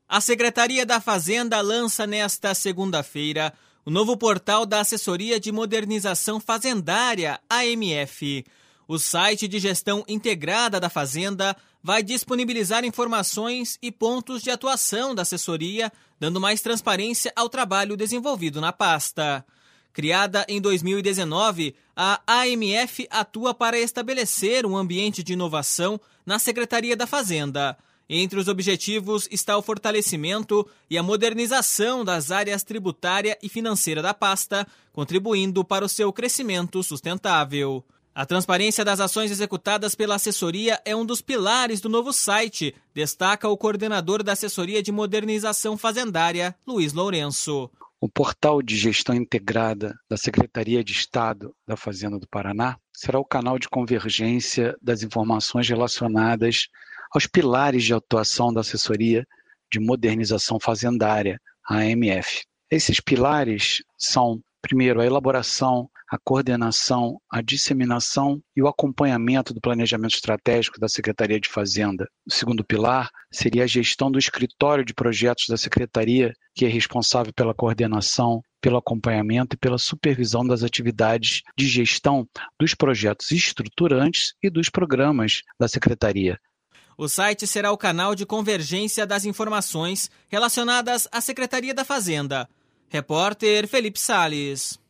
A Secretaria da Fazenda lança nesta segunda-feira o novo portal da Assessoria de Modernização Fazendária, AMF. O site de gestão integrada da Fazenda vai disponibilizar informações e pontos de atuação da assessoria, dando mais transparência ao trabalho desenvolvido na pasta. Criada em 2019, a AMF atua para estabelecer um ambiente de inovação na Secretaria da Fazenda. Entre os objetivos está o fortalecimento e a modernização das áreas tributária e financeira da pasta, contribuindo para o seu crescimento sustentável. A transparência das ações executadas pela assessoria é um dos pilares do novo site, destaca o coordenador da Assessoria de Modernização Fazendária, Luiz Lourenço. O portal de gestão integrada da Secretaria de Estado da Fazenda do Paraná será o canal de convergência das informações relacionadas aos pilares de atuação da Assessoria de Modernização Fazendária, a AMF. Esses pilares são, primeiro, a elaboração, a coordenação, a disseminação e o acompanhamento do planejamento estratégico da Secretaria de Fazenda. O segundo pilar seria a gestão do escritório de projetos da Secretaria, que é responsável pela coordenação, pelo acompanhamento e pela supervisão das atividades de gestão dos projetos estruturantes e dos programas da Secretaria. O site será o canal de convergência das informações relacionadas à Secretaria da Fazenda. Repórter Felipe Salles.